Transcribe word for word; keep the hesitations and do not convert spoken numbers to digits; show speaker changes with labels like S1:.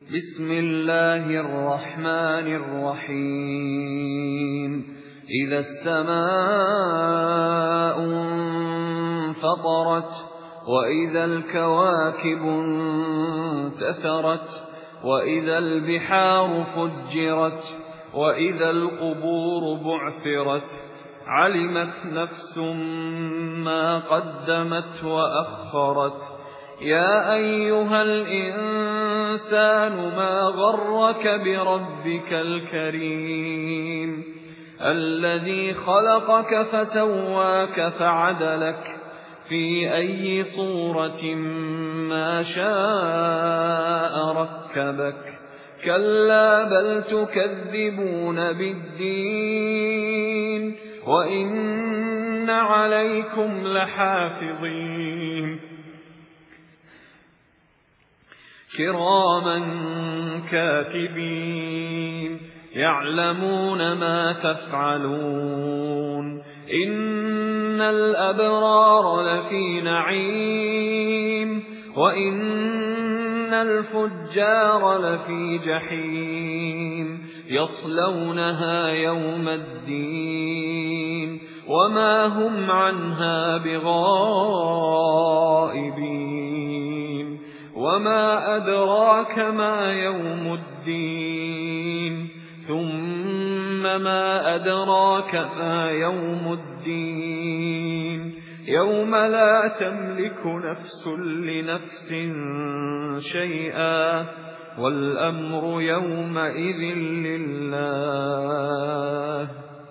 S1: بسم الله الرحمن الرحيم إذا السماء انفطرت وإذا الكواكب انتثرت وإذا البحار فجرت وإذا القبور بعثرت علمت نفس ما قدمت وأخرت يا أيها الإنسان ما غرك بربك الكريم الذي خلقك فسواك فعدلك في أي صورة ما شاء ركبك كلا بل تكذبون بالدين وإن عليكم لحافظين كراما كاتبين يعلمون ما تفعلون إن الأبرار لفي نعيم وإن الفجار لفي جحيم يصلونها يوم الدين وما هم عنها بغائبين وما أدراك ما يوم الدين ثم ما أدراك ما يوم الدين يوم لا تملك نفس لنفس شيئا والأمر يومئذ لله